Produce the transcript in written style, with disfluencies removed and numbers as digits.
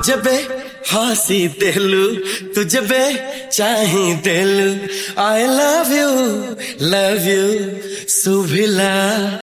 तुझे बे हंसी दिलू, तुझे बे चाही दिलू। I love you सुभिला।